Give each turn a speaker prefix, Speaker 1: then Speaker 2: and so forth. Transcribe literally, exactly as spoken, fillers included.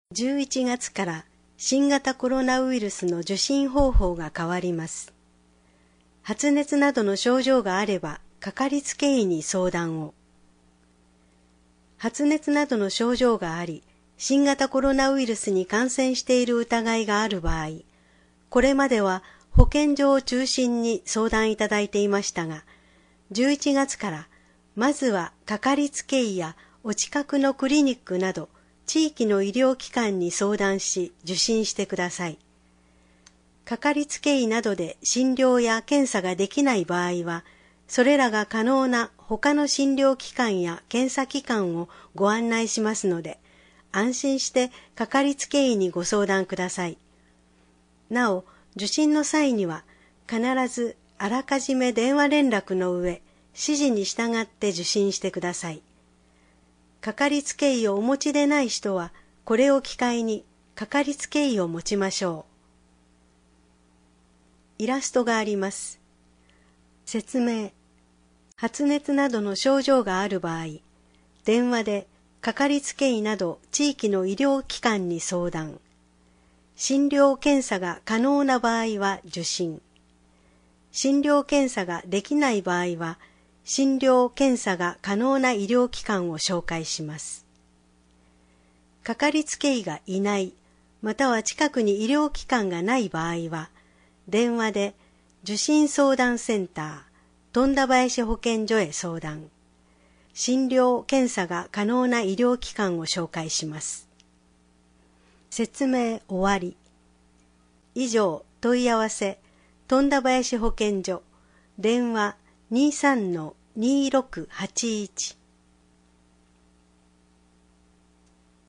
Speaker 1: じゅういちがつから新型コロナウイルスの受診方法が変わります。発熱などの症状があれば、かかりつけ医に相談を。発熱などの症状があり、新型コロナウイルスに感染している疑いがある場合、これまでは保健所を中心に相談いただいていましたが、じゅういちがつからまずはかかりつけ医やお近くのクリニックなど地域の医療機関に相談し受診してください。かかりつけ医などで診療や検査ができない場合は、それらが可能な他の診療機関や検査機関をご案内しますので、安心してかかりつけ医にご相談ください。なお、受診の際には必ずあらかじめ電話連絡の上、指示に従って受診してください。かかりつけ医をお持ちでない人は、これを機会にかかりつけ医を持ちましょう。イラストがあります。説明。発熱などの症状がある場合、電話でかかりつけ医など地域の医療機関に相談。診療検査が可能な場合は受診。診療検査ができない場合は、診療検査が可能な医療機関を紹介します。かかりつけ医がいない、または近くに医療機関がない場合は、電話で受診相談センター、富田林保健所へ相談。診療検査が可能な医療機関を紹介します。説明終わり。以上、問い合わせ、富田林保健所、電話 にさんのにろくはちいち